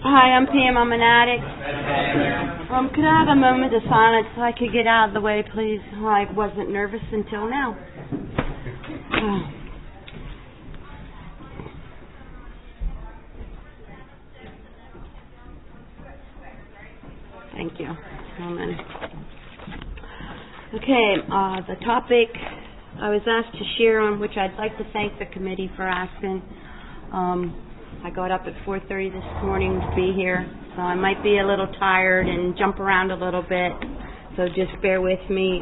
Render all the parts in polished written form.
Hi, I'm Pam. I'm an addict. Could I have a moment of silence so I could get out of the way, please? I wasn't nervous until now. Thank you. Okay, the topic I was asked to share on, which I'd like to thank the committee for asking. I got up at 4:30 this morning to be here, so I might be a little tired and jump around a little bit, so just bear with me.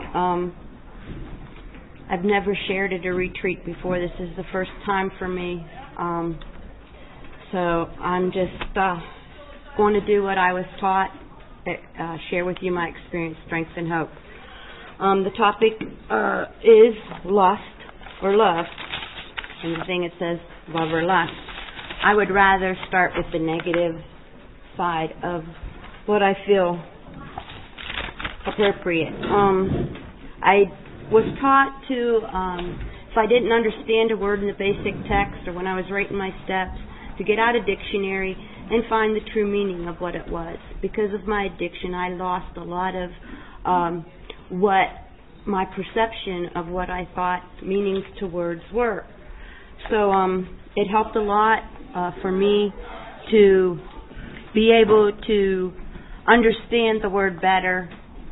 I've never shared at a retreat before. This is the first time for me, so I'm just going to do what I was taught, share with you my experience, strength, and hope. The topic is lust or love, and the thing it says love or lust. I would rather start with the negative side of what I feel appropriate. I was taught to, if I didn't understand a word in the basic text or when I was writing my steps, to get out a dictionary and find the true meaning of what it was. Because of my addiction, I lost a lot of what my perception of what I thought meanings to words were. So it helped a lot for me to be able to understand the word better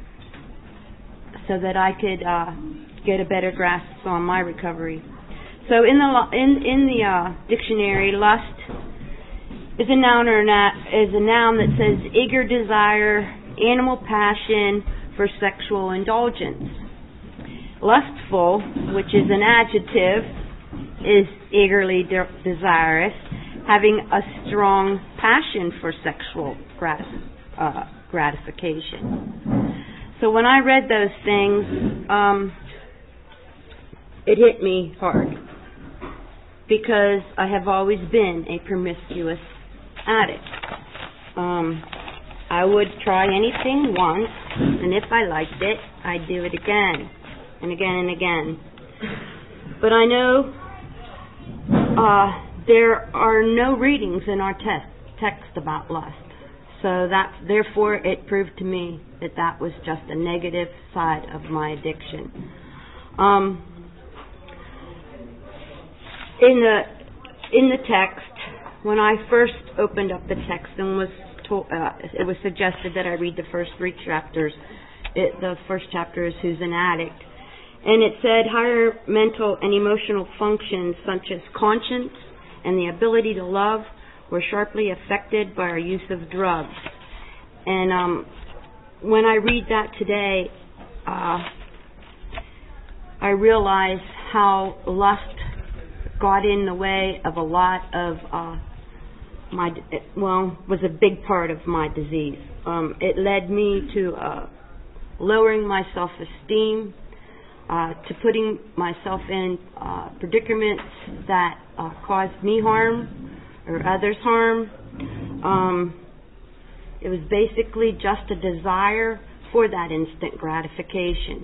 so that I could get a better grasp on my recovery. So in the dictionary, lust is a noun that says eager desire, animal passion for sexual indulgence. Lustful, which is an adjective, is eagerly desirous, having a strong passion for sexual gratification. So when I read those things, it hit me hard because I have always been a promiscuous addict. I would try anything once, and if I liked it, I'd do it again and again and again. But I know there are no readings in our text about lust. So therefore it proved to me that that was just a negative side of my addiction. In the text, when I first opened up the text and was told, it was suggested that I read the first 3 chapters. The first chapter is Who's an Addict? And it said higher mental and emotional functions such as conscience and the ability to love were sharply affected by our use of drugs. And when I read that today, I realize how lust got in the way of a lot of was a big part of my disease. It led me to lowering my self-esteem, to putting myself in predicaments that caused me harm or others harm. It was basically just a desire for that instant gratification.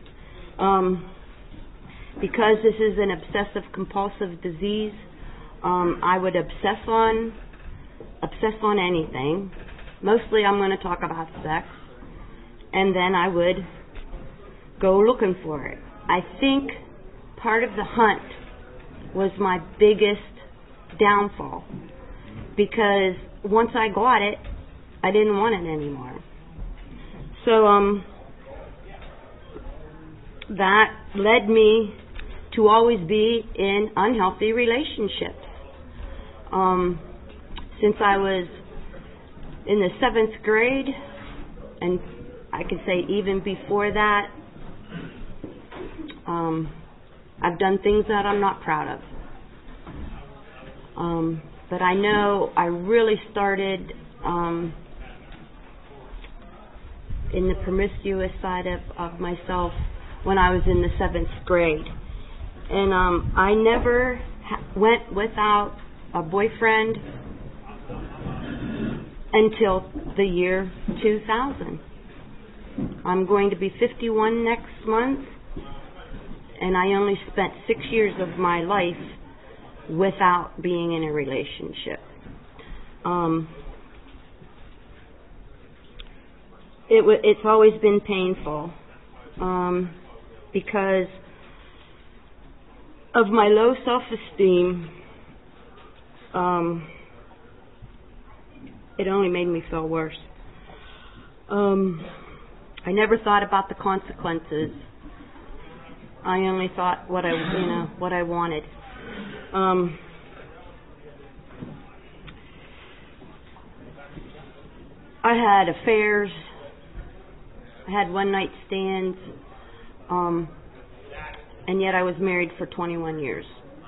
Because this is an obsessive-compulsive disease, I would obsess on anything. Mostly I'm going to talk about sex, and then I would go looking for it. I think part of the hunt was my biggest downfall, because once I got it, I didn't want it anymore. So that led me to always be in unhealthy relationships. Since I was in the 7th grade, and I could say even before that, I've done things that I'm not proud of. But I know I really started in the promiscuous side of myself when I was in the 7th grade. And I never went without a boyfriend until the year 2000. I'm going to be 51 next month, and I only spent 6 years of my life without being in a relationship. it's always been painful because of my low self-esteem. It only made me feel worse. I never thought about the consequences. I only thought what I wanted. I had affairs. I had one-night stands. And yet I was married for 21 years.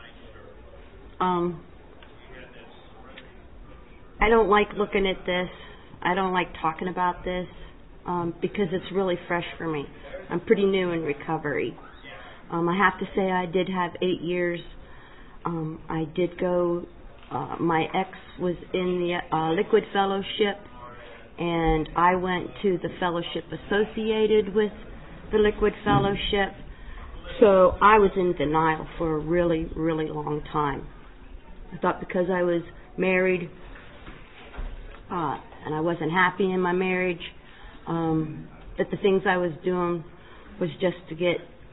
I don't like looking at this. I don't like talking about this because it's really fresh for me. I'm pretty new in recovery. I have to say I did have 8 years. I did go, my ex was in the Liquid Fellowship, and I went to the fellowship associated with the Liquid Fellowship. So I was in denial for a really, really long time. I thought because I was married and I wasn't happy in my marriage, that the things I was doing was just to get,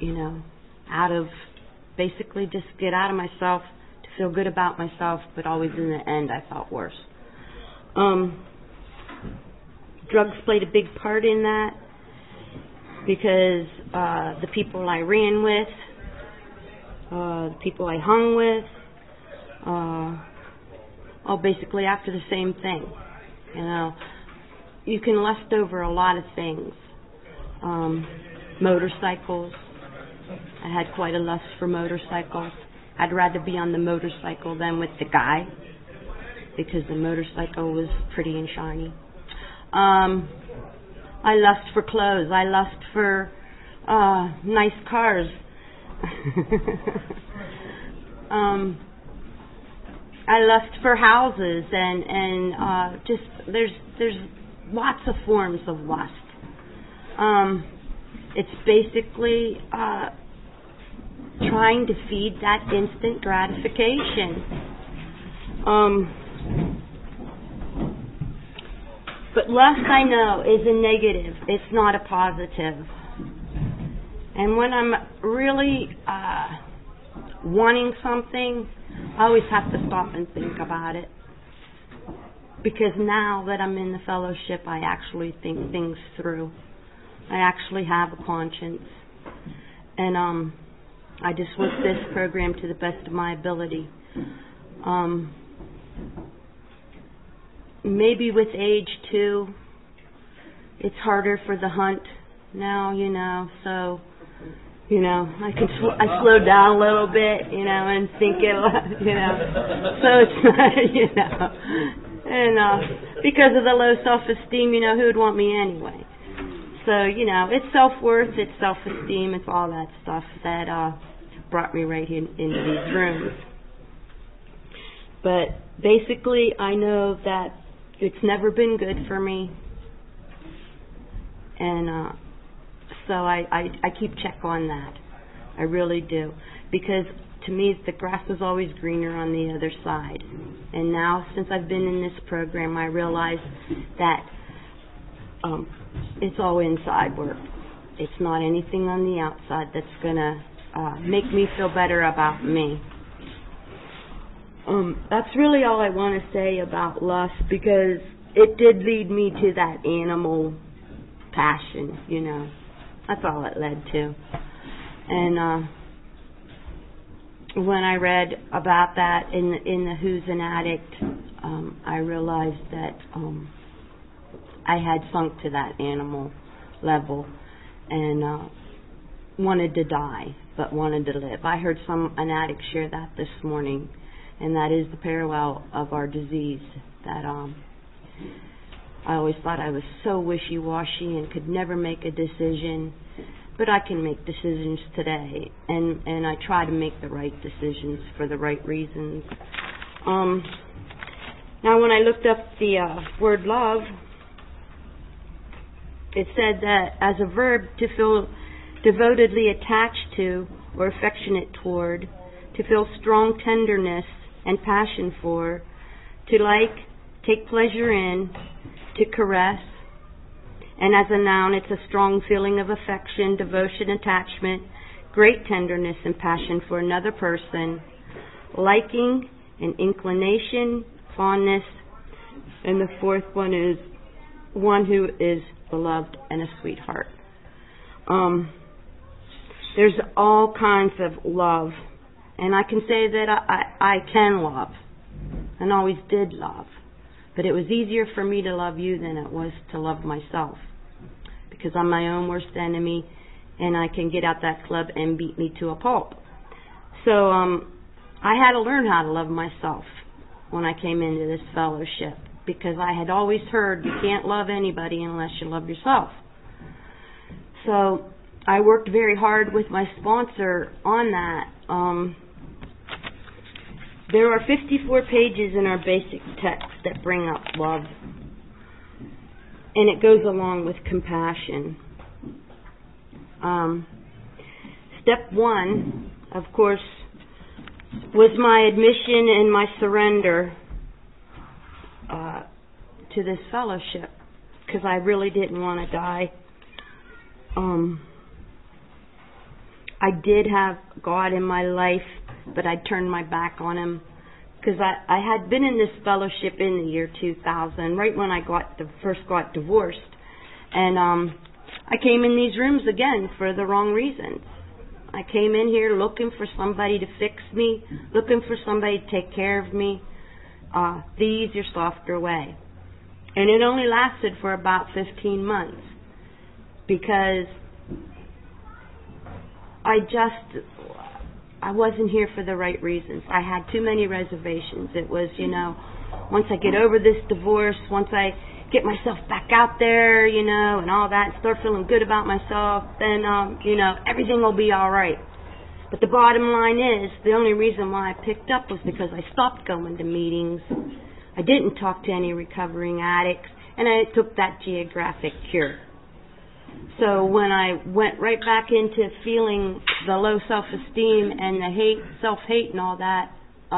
basically just get out of myself, to feel good about myself, but always in the end I felt worse. Drugs played a big part in that because the people I ran with, the people I hung with, all basically after the same thing. You can lust over a lot of things. Motorcycles. I had quite a lust for motorcycles. I'd rather be on the motorcycle than with the guy because the motorcycle was pretty and shiny. I lust for clothes. I lust for nice cars. I lust for houses and just there's lots of forms of lust. It's basically trying to feed that instant gratification. But lust, I know, is a negative. It's not a positive. And when I'm really wanting something, I always have to stop and think about it. Because now that I'm in the fellowship, I actually think things through. I actually have a conscience. And I just work this program to the best of my ability. Maybe with age, too, it's harder for the hunt now, so, I slow down a little bit, and think it, so it's not, and because of the low self-esteem, who would want me anyway? So, it's self-worth, it's self-esteem, it's all that stuff that brought me right into these rooms. But basically, I know that it's never been good for me, and so I keep check on that. I really do, because to me the grass is always greener on the other side. And now, since I've been in this program, I realize that it's all inside work. It's not anything on the outside that's gonna make me feel better about me. That's really all I want to say about lust, because it did lead me to that animal passion, That's all it led to. And when I read about that in the Who's an Addict, I realized that I had sunk to that animal level and wanted to die, but wanted to live. I heard an addict share that this morning, and that is the parallel of our disease, that I always thought I was so wishy-washy and could never make a decision, but I can make decisions today, and I try to make the right decisions for the right reasons. Now, when I looked up the word love, it said that as a verb, to feel devotedly attached to or affectionate toward, to feel strong tenderness and passion for, to like, take pleasure in, to caress, And as a noun, it's a strong feeling of affection, devotion, attachment, great tenderness and passion for another person, liking and inclination, fondness. And the fourth one is one who is beloved and a sweetheart. There's all kinds of love. And I can say that I can love. And always did love. But it was easier for me to love you than it was to love myself. Because I'm my own worst enemy, and I can get out that club and beat me to a pulp. So I had to learn how to love myself when I came into this fellowship. Because I had always heard you can't love anybody unless you love yourself. So I worked very hard with my sponsor on that. There are 54 pages in our basic text that bring up love. And it goes along with compassion. Step 1, of course, was my admission and my surrender to this fellowship. Because I really didn't want to die. I did have God in my life, but I turned my back on Him because I had been in this fellowship in the year 2000, right when I first got divorced, and I came in these rooms again for the wrong reasons. I came in here looking for somebody to fix me, looking for somebody to take care of me, the easier, softer way, and it only lasted for about 15 months because I wasn't here for the right reasons. I had too many reservations. It was, once I get over this divorce, once I get myself back out there, and all that, start feeling good about myself, then, everything will be all right. But the bottom line is, the only reason why I picked up was because I stopped going to meetings. I didn't talk to any recovering addicts, and I took that geographic cure. So when I went right back into feeling the low self-esteem and the hate, self-hate and all that,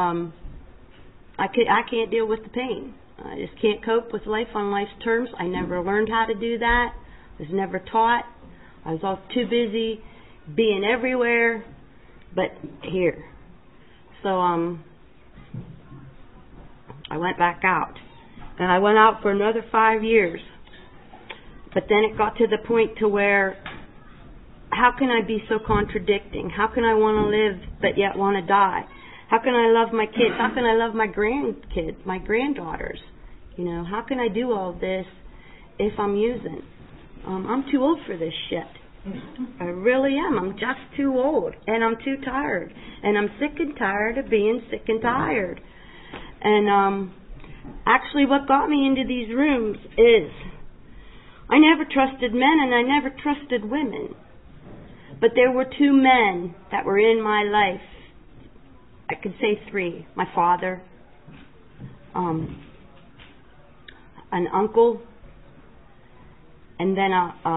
I can't deal with the pain. I just can't cope with life on life's terms. I never learned how to do that. I was never taught. I was all too busy being everywhere but here. So I went back out. And I went out for another 5 years. But then it got to the point to where, how can I be so contradicting? How can I want to live but yet want to die? How can I love my kids? How can I love my grandkids, my granddaughters? How can I do all this if I'm using? I'm too old for this shit. I really am. I'm just too old. And I'm too tired. And I'm sick and tired of being sick and tired. And actually what got me into these rooms is I never trusted men and I never trusted women. But there were 2 men that were in my life. I could say 3. My father, an uncle, and then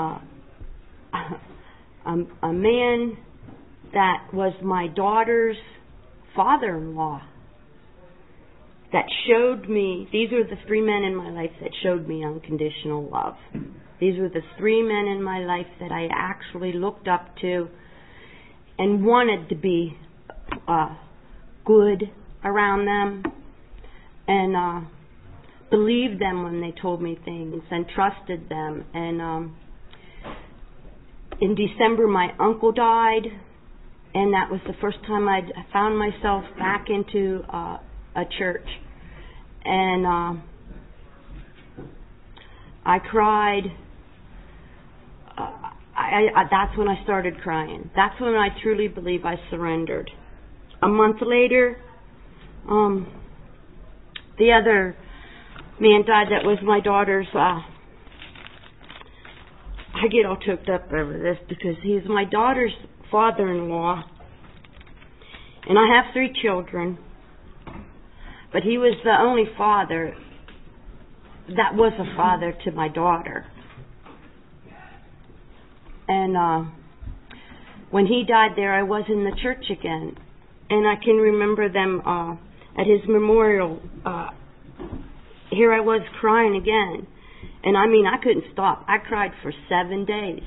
a man that was my daughter's father-in-law that showed me, these were the 3 men in my life that showed me unconditional love. These were the 3 men in my life that I actually looked up to and wanted to be good around them and believed them when they told me things and trusted them. And in December my uncle died, and that was the first time I found myself back into a church. And I cried. That's when I started crying. That's when I truly believe I surrendered. A month later, the other man died that was my daughter's. I get all choked up over this because he's my daughter's father-in-law. And I have 3 children. But he was the only father that was a father to my daughter. And when he died there, I was in the church again. And I can remember them at his memorial. Here I was crying again. And I mean, I couldn't stop. I cried for 7 days.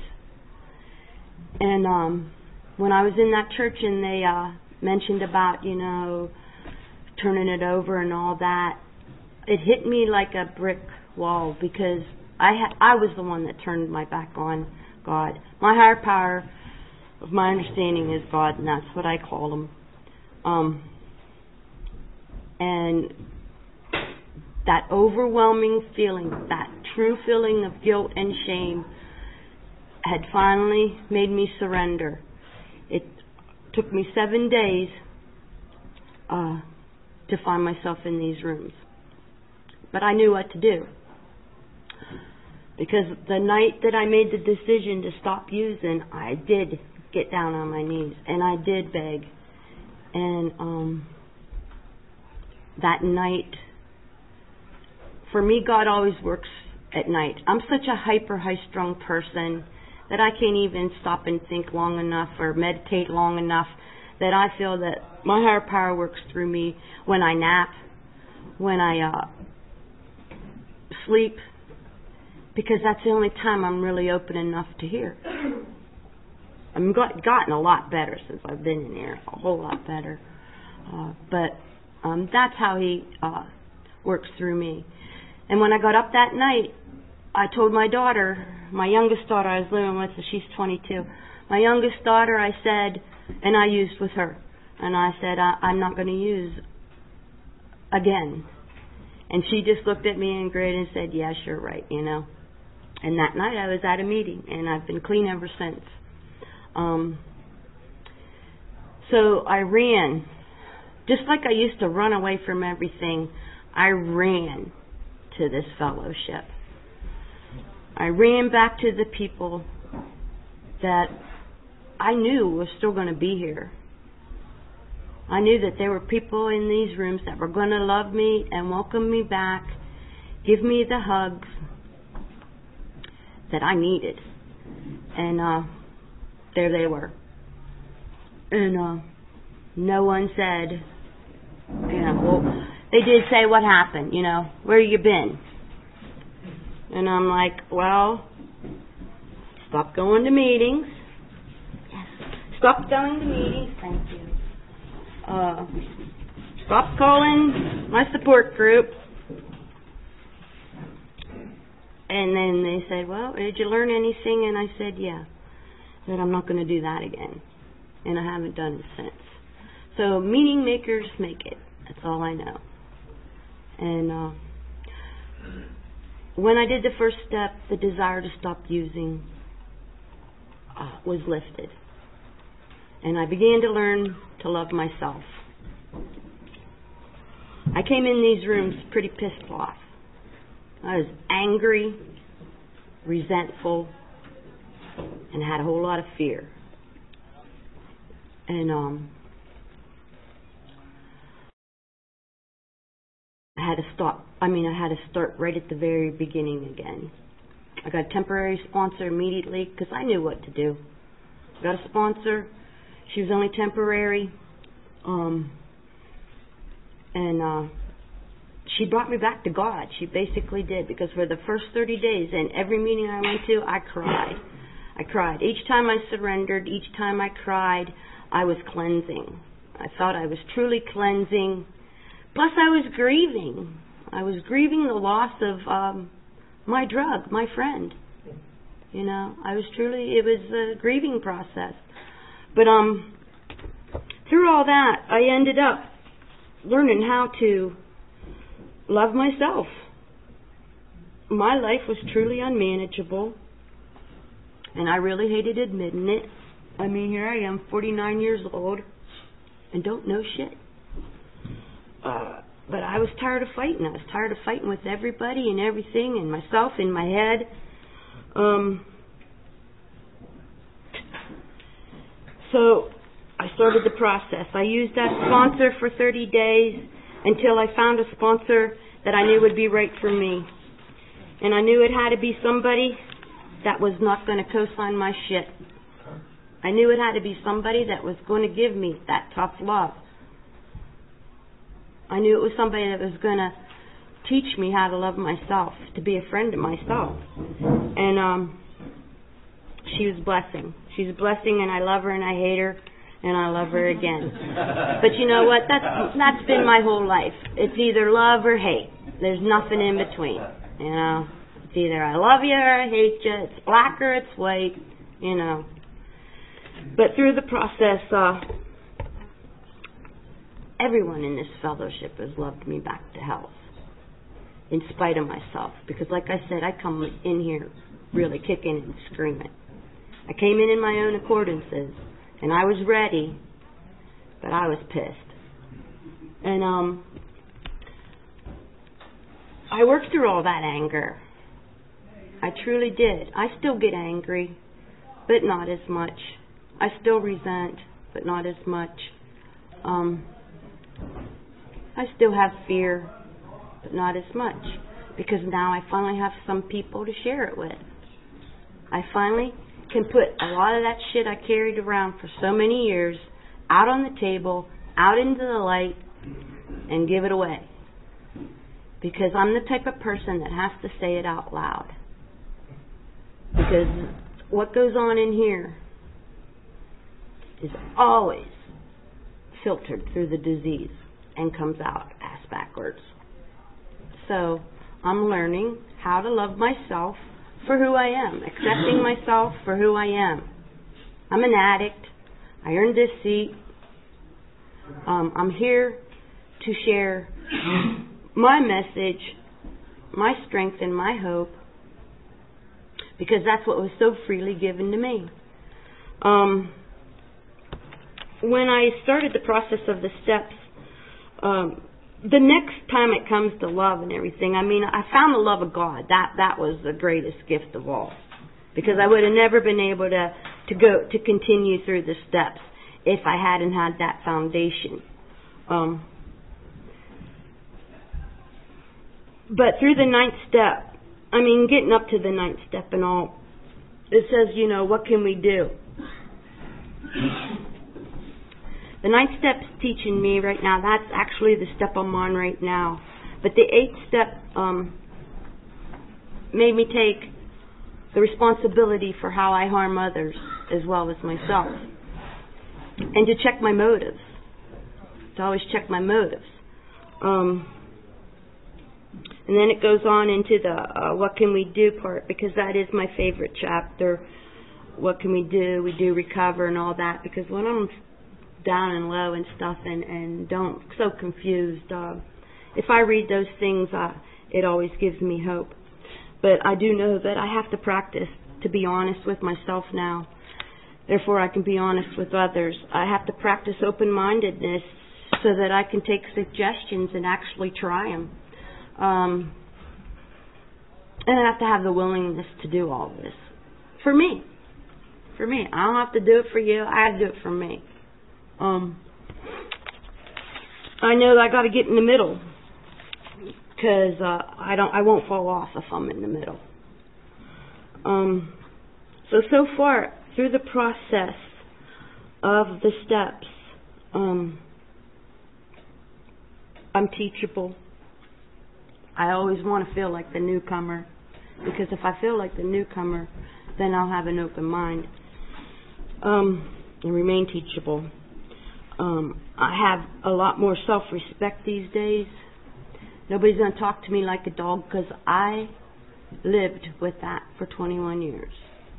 And when I was in that church and they mentioned about, turning it over and all that, it hit me like a brick wall, because I was the one that turned my back on God. My higher power, of my understanding, is God, and that's what I call him. And that overwhelming feeling, that true feeling of guilt and shame, had finally made me surrender. It took me 7 days to find myself in these rooms. But I knew what to do. Because the night that I made the decision to stop using, I did get down on my knees, and I did beg. And that night, for me, God always works at night. I'm such a high-strung person that I can't even stop and think long enough or meditate long enough that I feel that my higher power works through me when I nap, when I sleep, because that's the only time I'm really open enough to hear. I've gotten a lot better since I've been in here, a whole lot better. But that's how he works through me. And when I got up that night, I told my daughter, my youngest daughter I was living with, so she's 22. My youngest daughter, I said, and I used with her, and I said, I'm not going to use again. And she just looked at me and grinned and said, yes, you're right, And that night I was at a meeting, and I've been clean ever since. So I ran. Just like I used to run away from everything, I ran to this fellowship. I ran back to the people that I knew were still going to be here. I knew that there were people in these rooms that were going to love me and welcome me back, give me the hugs that I needed. And there they were. And no one said, well, they did say, what happened, where you been? And I'm like, well, stop going to meetings. Yes. Stop going to meetings. Thank you. Stop calling my support group. And then they said, well, did you learn anything? And I said, yeah. That I'm not going to do that again. And I haven't done it since. So meeting makers make it. That's all I know. And when I did the first step, the desire to stop using was lifted. And I began to learn to love myself. I came in these rooms pretty pissed off. I was angry, resentful, and had a whole lot of fear. And I had to stop. I had to start right at the very beginning again. I got a temporary sponsor immediately because I knew what to do. I got a sponsor. She was only temporary. And she brought me back to God. She basically did, because for the first 30 days and every meeting I went to, I cried. I cried. Each time I surrendered, each time I cried, I was cleansing. I thought I was truly cleansing. Plus I was grieving. I was grieving the loss of my drug, my friend. It was a grieving process. But through all that, I ended up learning how to love myself. My life was truly unmanageable, and I really hated admitting it. Here I am, 49 years old, and don't know shit. But I was tired of fighting. I was tired of fighting with everybody and everything, and myself in my head. So I started the process. I used that sponsor for 30 days until I found a sponsor that I knew would be right for me. And I knew it had to be somebody that was not going to co-sign my shit. I knew it had to be somebody that was going to give me that tough love. I knew it was somebody that was going to teach me how to love myself, to be a friend to myself. And she was a blessing. She's a blessing, and I love her and I hate her and I love her again. But you know what? That's been my whole life. It's either love or hate. There's nothing in between. You know, it's either I love you or I hate you. It's black or it's white. You know. But through the process, everyone in this fellowship has loved me back to health, in spite of myself. Because like I said, I come in here really kicking and screaming. I came in my own accordances, and I was ready, but I was pissed. And I worked through all that anger. I truly did. I still get angry, but not as much. I still resent, but not as much. I still have fear, but not as much. Because now I finally have some people to share it with. I finally can put a lot of that shit I carried around for so many years out on the table, out into the light, and give it away. Because I'm the type of person that has to say it out loud. Because what goes on in here is always filtered through the disease and comes out ass backwards. So I'm learning how to love myself for who I am, accepting myself for who I am. I'm an addict. I earned this seat. I'm here to share my message, my strength, and my hope, because that's what was so freely given to me. When I started the process of the steps, the next time it comes to love and everything, I mean, I found the love of God. That was the greatest gift of all, because I would have never been able to continue through the steps if I hadn't had that foundation. But through the 9th step, I mean, getting up to the 9th step and all, it says, you know, what can we do? The 9th step is teaching me right now. That's actually the step I'm on right now. But the 8th step made me take the responsibility for how I harm others as well as myself. And to check my motives. To always check my motives. And then it goes on into the what can we do part, because that is my favorite chapter. What can we do? We do recover and all that. Because when I'm down and low and stuff and so confused, if I read those things, it always gives me hope. But I do know that I have to practice to be honest with myself now. Therefore, I can be honest with others. I have to practice open-mindedness so that I can take suggestions and actually try them. And I have to have the willingness to do all this. For me. For me. I don't have to do it for you. I have to do it for me. I know that I got to get in the middle, because I won't fall off if I'm in the middle. So far through the process of the steps, I'm teachable. I always want to feel like the newcomer, because if I feel like the newcomer, then I'll have an open mind and remain teachable. I have a lot more self-respect these days. Nobody's going to talk to me like a dog, because I lived with that for 21 years.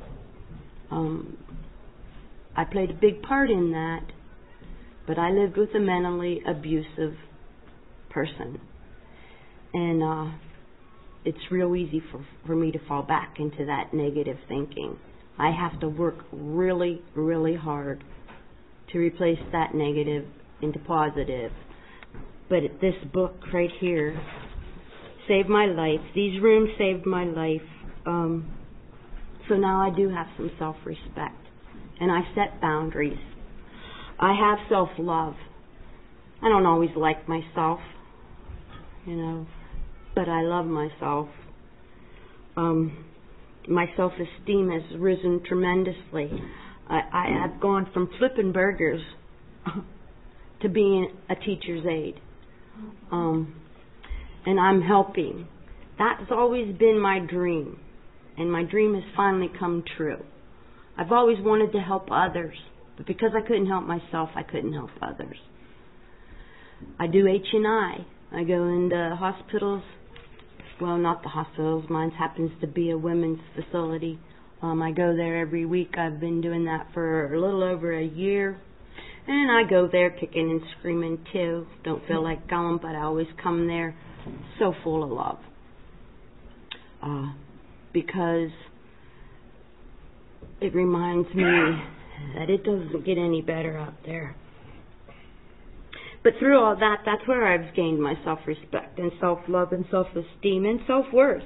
I played a big part in that, but I lived with a mentally abusive person. And it's real easy for me to fall back into that negative thinking. I have to work really, really hard to replace that negative into positive. But this book right here saved my life. These rooms saved my life. So now I do have some self-respect. And I set boundaries. I have self-love. I don't always like myself, but I love myself. My self-esteem has risen tremendously. I have gone from flipping burgers to being a teacher's aide. and I'm helping. That's always been my dream, and my dream has finally come true. I've always wanted to help others, but because I couldn't help myself, I couldn't help others. I do H&I. I go into hospitals. Well, not the hospitals. Mine happens to be a women's facility. I go there every week. I've been doing that for a little over a year. And I go there kicking and screaming too. Don't feel like going, but I always come there so full of love. Because it reminds me that it doesn't get any better out there. But through all that, that's where I've gained my self-respect and self-love and self-esteem and self-worth.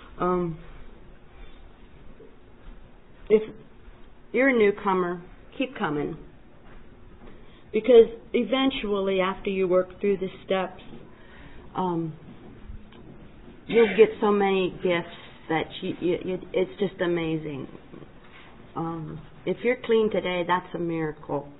If you're a newcomer, keep coming. Because eventually, after you work through the steps, you'll get so many gifts that it's just amazing. If you're clean today, that's a miracle.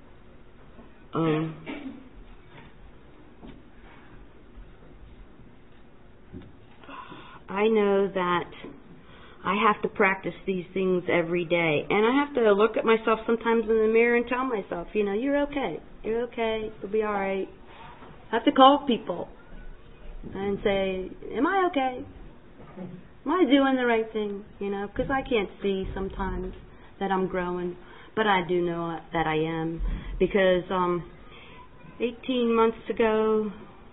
I know that I have to practice these things every day. And I have to look at myself sometimes in the mirror and tell myself, you're okay. You're okay. You'll be all right. I have to call people and say, am I okay? Am I doing the right thing? Because I can't see sometimes that I'm growing. But I do know that I am. Because 18 months ago,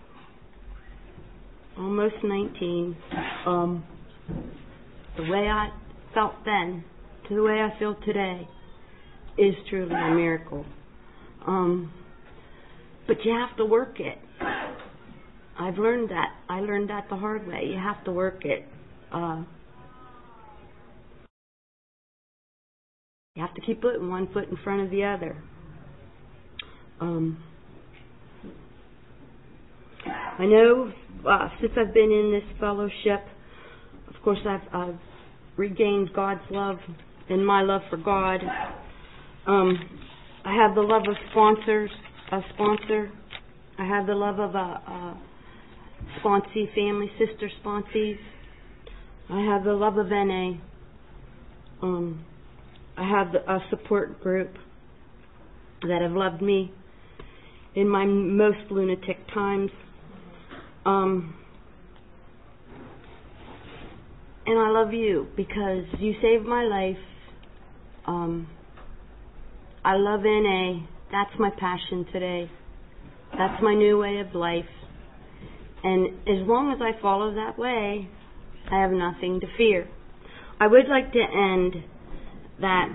almost 19, the way I felt then to the way I feel today is truly a miracle. But you have to work it. I've learned that. I learned that the hard way. You have to work it. You have to keep putting one foot in front of the other. I know since I've been in this fellowship, of course I've regained God's love and my love for God. I have the love of a sponsor. I have the love of a sponsee family, sister sponsees. I have the love of NA. I have a support group that have loved me in my most lunatic times. And I love you because you saved my life. I love NA. That's my passion today. That's my new way of life. And as long as I follow that way, I have nothing to fear. I would like to end that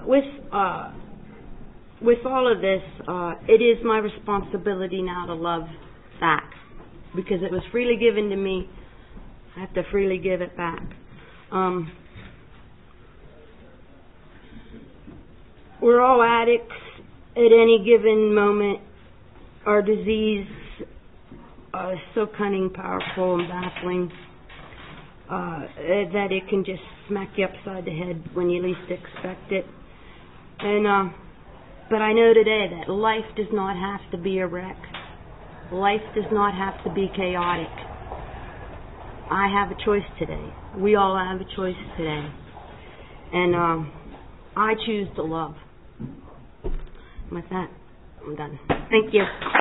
with all of this, it is my responsibility now to love back. Because it was freely given to me, I have to freely give it back. We're all addicts at any given moment. Our disease is so cunning, powerful, and baffling that it can just smack you upside the head when you least expect it. And but I know today that life does not have to be a wreck. Life does not have to be chaotic. I have a choice today. We all have a choice today. And I choose to love. With that, I'm done. Thank you.